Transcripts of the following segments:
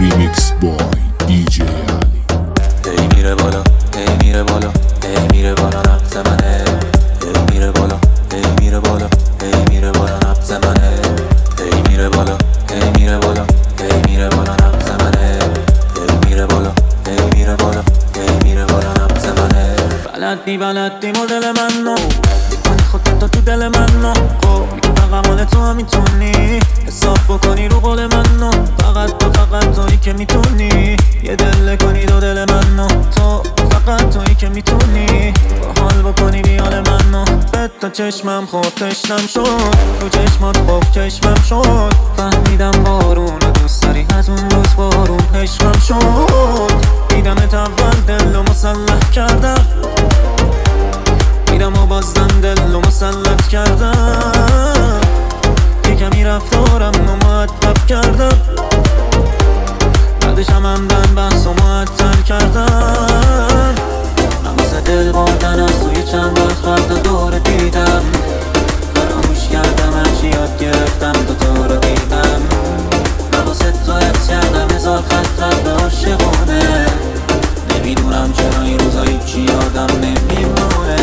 ریمیکس بای DJ علی. هی میره بالا، هی میره بالا، هی میره بالا نبض منه. هی میره بالا، هی میره بالا، هی میره بالا نبض منه. هی میره بالا، هی میره بالا، هی میره بالا نبض منه. هی میره بالا، هی میره بالا، هی میره بالا نبض منه. بلدی مدل منو میکنی خودتو تو دل منو. خب میگی فقط مال تو هم میتونی حساب بکنی رو قول منو. فقط تویی که میتونی یه دل کنی دو دل منو. تو فقط تویی که میتونی با حال بکنی بیال منو. تا چشمم خود تشنم شد، تو چشمات خوب چشمم شد. فهمیدم بارون رو دوست داری، از اون روز بارون عشقم شد. دیدمت اول دل رو مسلح کردم، دیدم و بازدم دل رو مسلط کردم. یه کمی رفتارم رو معدب کردم، بعدش هم همدن بحث و معطل کردم. من واسه دل بردن از توی چند وقت فرد دور دیدم. فراموش کردم هرچی یاد گرفتم تو رو دیدم. من واسه تو حفظ کردم هزار خط رفت عاشقونه. نمیدونم چرا این روزا هیچی یادم نمیمونه.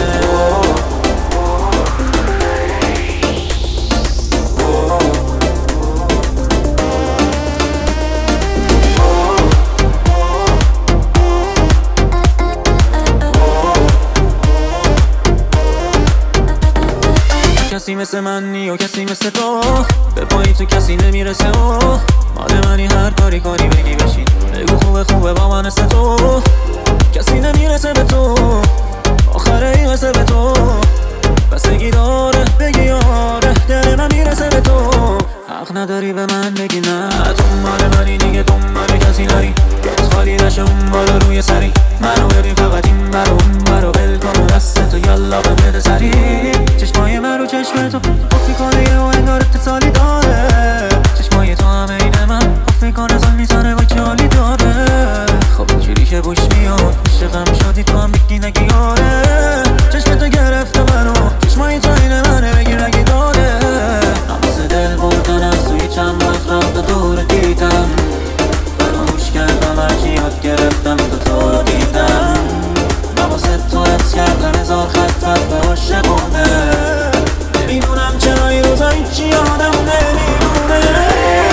کسی مثل منی و کسی مثل تو، به پایی تو کسی نمیرسه. مال منی هر کاری بگی بشین، بگو خوبه با من مثل تو. کسی نمیرسه به تو، آخره این قصه به تو. بسگی داره بگی آره، دل من میرسه به تو. حق نداری به من بگی نه، تو مال منی دیگه، دنبال کسی نری. گت خالی نشه اون بالا روی سری. منو ببین فقط این برو اون برو، بل کن دست تو یالا بده سری. چشمای من رو چشم تو افت میکنه و انگار اتصالی داره. چشمای تو همه اینه من افت میکنه زن میزنه و چه حالی داره. خب اینجوری که بوش میاد عاشقم شدی تو هم بگی نگی آره. چشم تو گرفته منو، چشمای تو اینه منه بگی نگی داره. نماز دل بردن از توی چند وقت رفت دور دیدم. فراموش کردم هرچی یاد گرفتم تو رو دیدم. نماز تو حفظ کردم هزار خط رفت عاشقونه. نمیدونم چرا این روزا هیچی یادم نمیمونه.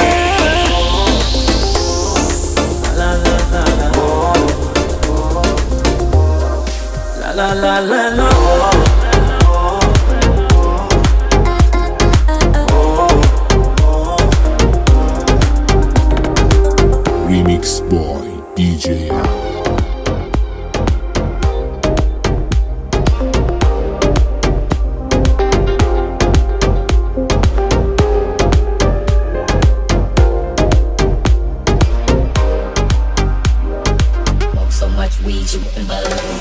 La la la la. Remix boy DJ علی. Smoke so much weed you wouldn't believe.